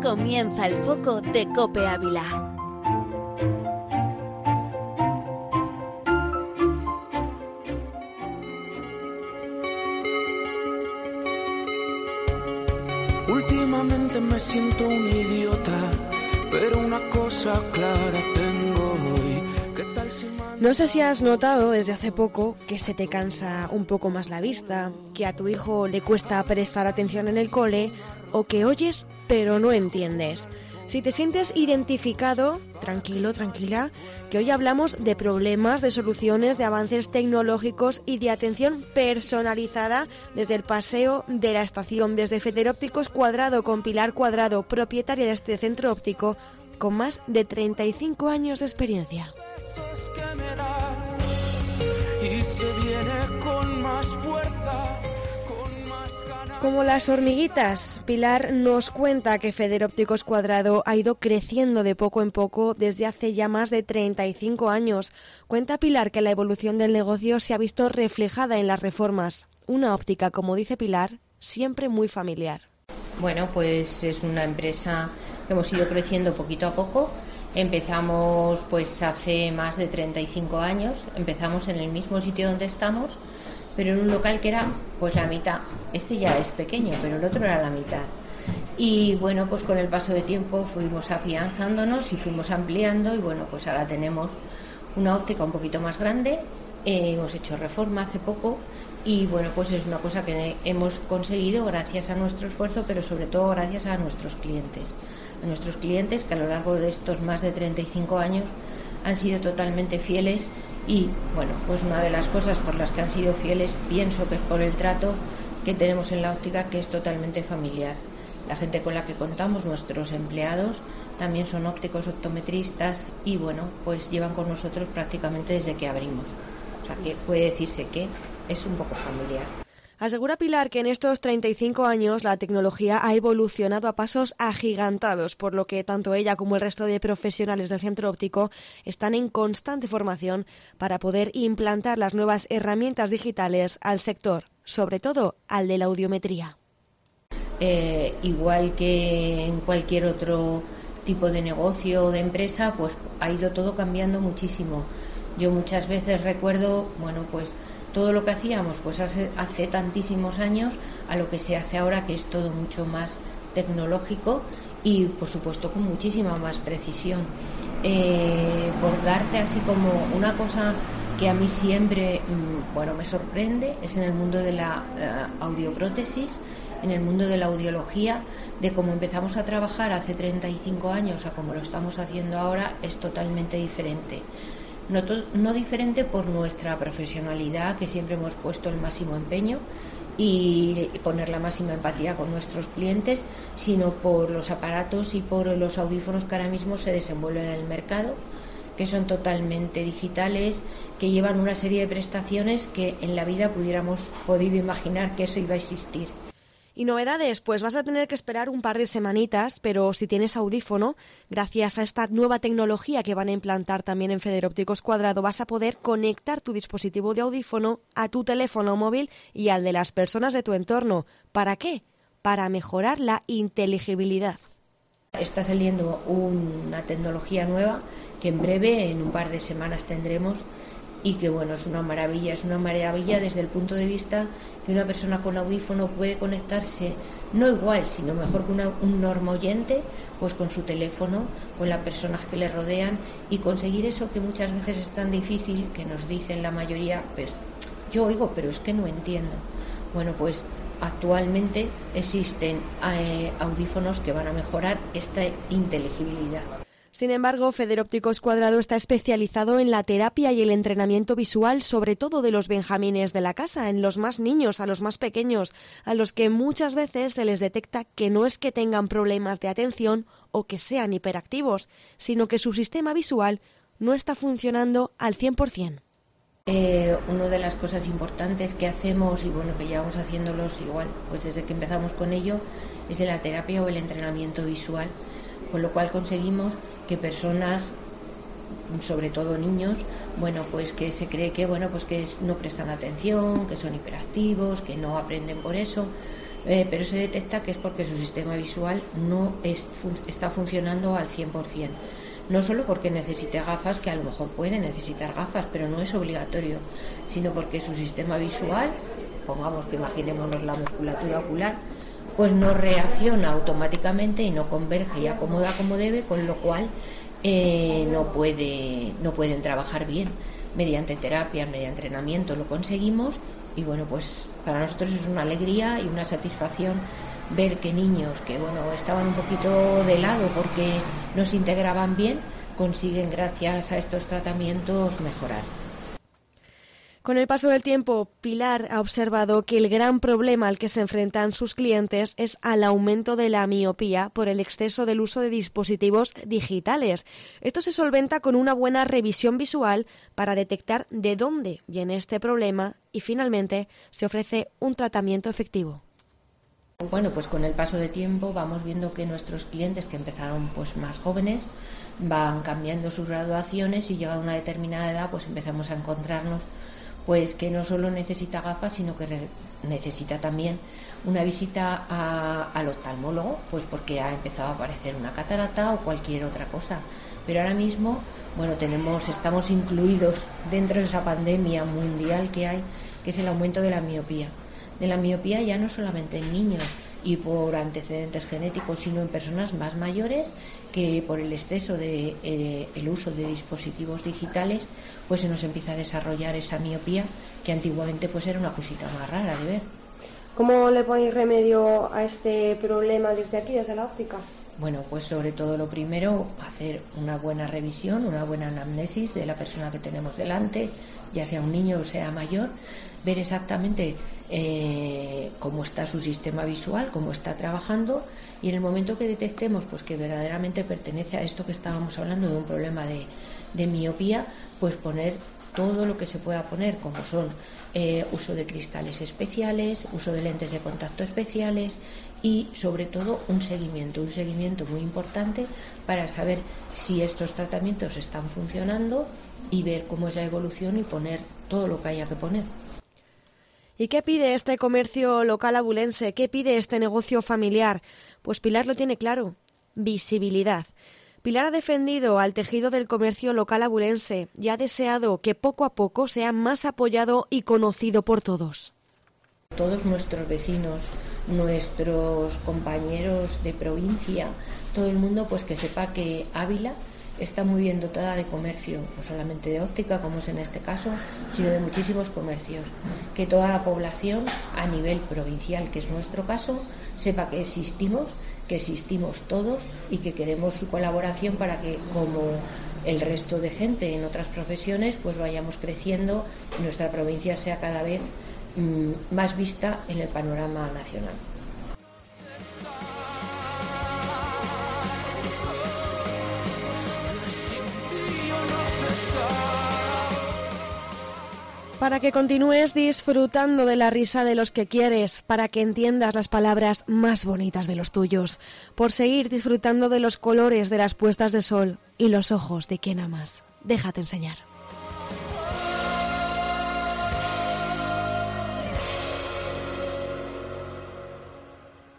Comienza el foco de COPE Ávila. Últimamente me siento un idiota, pero una cosa clara tengo hoy. ¿Qué tal si No sé si has notado desde hace poco que se te cansa un poco más la vista, que a tu hijo le cuesta prestar atención en el cole o que oyes pero no entiendes. Si te sientes identificado, tranquilo, tranquila, que hoy hablamos de problemas, de soluciones, de avances tecnológicos y de atención personalizada desde el paseo de la estación, desde Federópticos Cuadrado con Pilar Cuadrado, propietaria de este centro óptico con más de 35 años de experiencia. que me das y se viene con más fuerza, con más ganas? Como las hormiguitas, Pilar nos cuenta que Federópticos Cuadrado ha ido creciendo de poco en poco desde hace ya más de 35 años. Cuenta Pilar que la evolución del negocio se ha visto reflejada en las reformas. Una óptica, como dice Pilar, siempre muy familiar. Bueno, pues es una empresa que hemos ido creciendo poquito a poco. Empezamos pues hace más de 35 años, empezamos en el mismo sitio donde estamos, pero en un local que era pues la mitad. Este ya es pequeño, pero el otro era la mitad. Y bueno, pues con el paso de tiempo fuimos afianzándonos y fuimos ampliando y bueno, pues ahora tenemos una óptica un poquito más grande. Hemos hecho reforma hace poco y bueno, pues es una cosa que hemos conseguido gracias a nuestro esfuerzo, pero sobre todo gracias a nuestros clientes. A nuestros clientes que a lo largo de estos más de 35 años han sido totalmente fieles y bueno, pues una de las cosas por las que han sido fieles pienso que es por el trato que tenemos en la óptica, que es totalmente familiar. La gente con la que contamos, nuestros empleados, también son ópticos, optometristas y bueno, pues llevan con nosotros prácticamente desde que abrimos. O sea que puede decirse que es un poco familiar. Asegura Pilar que en estos 35 años la tecnología ha evolucionado a pasos agigantados, por lo que tanto ella como el resto de profesionales del centro óptico están en constante formación para poder implantar las nuevas herramientas digitales al sector, sobre todo al de la audiometría. Igual que en cualquier otro tipo de negocio o de empresa, pues ha ido todo cambiando muchísimo. Yo muchas veces recuerdo, bueno, pues todo lo que hacíamos pues hace tantísimos años a lo que se hace ahora, que es todo mucho más tecnológico y por supuesto con muchísima más precisión. Por darte así como una cosa que a mí siempre bueno, me sorprende, es en el mundo de la audioprótesis, en el mundo de la audiología, de cómo empezamos a trabajar hace 35 años a cómo lo estamos haciendo ahora, es totalmente diferente. No diferente por nuestra profesionalidad, que siempre hemos puesto el máximo empeño y poner la máxima empatía con nuestros clientes, sino por los aparatos y por los audífonos que ahora mismo se desenvuelven en el mercado, que son totalmente digitales, que llevan una serie de prestaciones que en la vida hubiéramos podido imaginar que eso iba a existir. Y novedades, pues vas a tener que esperar un par de semanitas, pero si tienes audífono, gracias a esta nueva tecnología que van a implantar también en Federópticos Cuadrado, vas a poder conectar tu dispositivo de audífono a tu teléfono móvil y al de las personas de tu entorno. ¿Para qué? Para mejorar la inteligibilidad. Está saliendo una tecnología nueva que en breve, en un par de semanas tendremos, y que bueno, es una maravilla desde el punto de vista que una persona con audífono puede conectarse no igual, sino mejor que un normoyente, pues con su teléfono, con las personas que le rodean y conseguir eso que muchas veces es tan difícil, que nos dicen la mayoría, pues yo oigo pero es que no entiendo. Bueno, pues actualmente existen audífonos que van a mejorar esta inteligibilidad. Sin embargo, Federópticos Cuadrado está especializado en la terapia y el entrenamiento visual, sobre todo de los benjamines de la casa, en los más niños, a los más pequeños, a los que muchas veces se les detecta que no es que tengan problemas de atención o que sean hiperactivos, sino que su sistema visual no está funcionando al 100%. Una de las cosas importantes que hacemos, y bueno, que llevamos haciéndolos igual, pues desde que empezamos con ello, es de la terapia o el entrenamiento visual, con lo cual conseguimos que personas, sobre todo niños, bueno, pues que se cree que bueno, pues que no prestan atención, que son hiperactivos, que no aprenden por eso, pero se detecta que es porque su sistema visual no está funcionando al 100%. No solo porque necesite gafas, que a lo mejor puede necesitar gafas, pero no es obligatorio, sino porque su sistema visual, pongamos que imaginémonos la musculatura ocular, pues no reacciona automáticamente y no converge y acomoda como debe, con lo cual no pueden trabajar bien. Mediante terapia, mediante entrenamiento lo conseguimos y bueno, pues para nosotros es una alegría y una satisfacción ver que niños que estaban un poquito de lado porque no se integraban bien, consiguen gracias a estos tratamientos mejorar. Con el paso del tiempo, Pilar ha observado que el gran problema al que se enfrentan sus clientes es al aumento de la miopía por el exceso del uso de dispositivos digitales. Esto se solventa con una buena revisión visual para detectar de dónde viene este problema y finalmente se ofrece un tratamiento efectivo. Bueno, pues con el paso de tiempo vamos viendo que nuestros clientes que empezaron pues más jóvenes van cambiando sus graduaciones y llegada a una determinada edad pues empezamos a encontrarnos pues que no solo necesita gafas, sino que necesita también una visita al oftalmólogo, pues porque ha empezado a aparecer una catarata o cualquier otra cosa. Pero ahora mismo, estamos incluidos dentro de esa pandemia mundial que hay, que es el aumento de la miopía. De la miopía ya no solamente en niños y por antecedentes genéticos, sino en personas más mayores que por el exceso de el uso de dispositivos digitales pues se nos empieza a desarrollar esa miopía que antiguamente pues era una cosita más rara de ver. ¿Cómo le ponéis remedio a este problema desde aquí, desde la óptica? Bueno, pues sobre todo lo primero, hacer una buena revisión, una buena anamnesis de la persona que tenemos delante, ya sea un niño o sea mayor, ver exactamente cómo está su sistema visual, cómo está trabajando y en el momento que detectemos pues que verdaderamente pertenece a esto que estábamos hablando de un problema de miopía, pues poner todo lo que se pueda poner, como son uso de cristales especiales, uso de lentes de contacto especiales y sobre todo un seguimiento muy importante para saber si estos tratamientos están funcionando y ver cómo es la evolución y poner todo lo que haya que poner. ¿Y qué pide este comercio local abulense? ¿Qué pide este negocio familiar? Pues Pilar lo tiene claro, visibilidad. Pilar ha defendido al tejido del comercio local abulense y ha deseado que poco a poco sea más apoyado y conocido por todos. Todos nuestros vecinos, nuestros compañeros de provincia, todo el mundo pues que sepa que Ávila está muy bien dotada de comercio, no solamente de óptica como es en este caso, sino de muchísimos comercios, que toda la población a nivel provincial, que es nuestro caso, sepa que existimos todos y que queremos su colaboración para que como el resto de gente en otras profesiones pues vayamos creciendo y nuestra provincia sea cada vez más vista en el panorama nacional. Para que continúes disfrutando de la risa de los que quieres, para que entiendas las palabras más bonitas de los tuyos, por seguir disfrutando de los colores de las puestas de sol y los ojos de quien amas. Déjate enseñar.